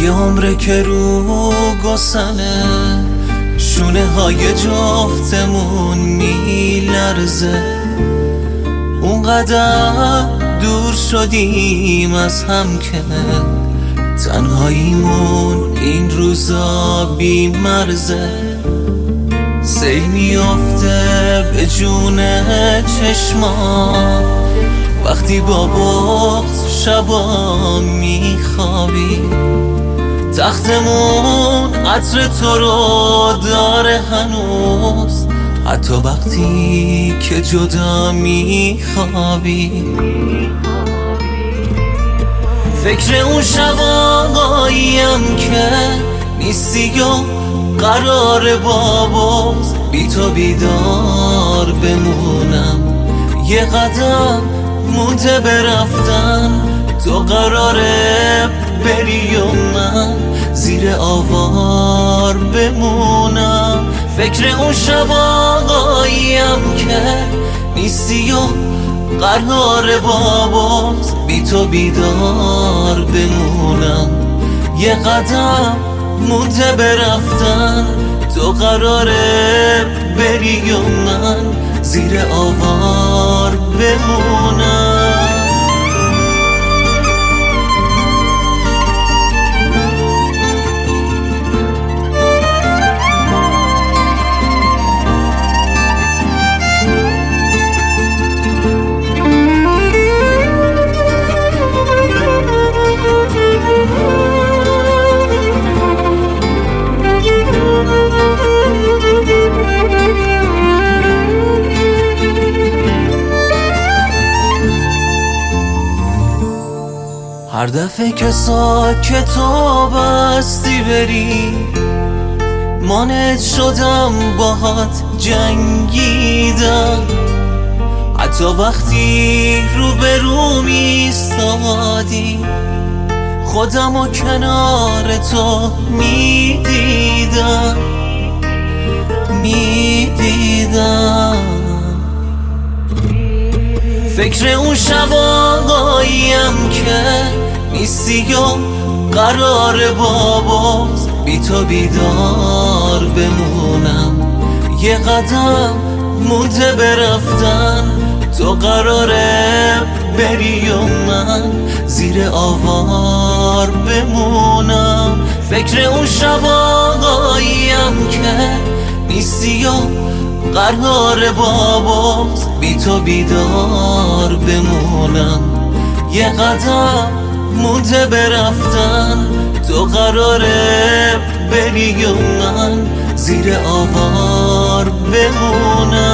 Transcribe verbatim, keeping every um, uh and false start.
یه عمره که رو گسنه شونه های جفتمون میلرزه، اونقدر دور شدیم از هم که تنهاییمون این روزا بی مرزه. سیل میافته به جون چشما وقتی با بغض شبا میخوابی، تختمون عطر تو رو داره هنوز، حتی وقتی که جدا میخوابی. فکر اون شباییم که نیستی و قرار با بغض بی تو بیدار بمونم، یه قدم مونده برفتن، تو قراره بری و من زیر آوار بمونم. فکر اون شباییم که نیستی و قراره با بغض بی تو بیدار بمونم، یه قدم مونده برفتن، تو قراره بری و من زیر آوار بمونم. هر دفعه که ساکت و بستی بری مانت شدم، باهات جنگیدم، حتی وقتی رو به رو میستادی خودم و کنار تو میدیدم میدیدم. فکر اون شباییم که نیستی و قراره با بغض بی تو بیدار بمونم، یه قدم مونده برفتن، تو قراره بری و من زیر آوار بمونم. فکر اون شباییم که نیستی و قراره با بغض بی تو بیدار بمونم، یه قدم مونده برفتن، تو قراره بری و من زیر آوار بمونم.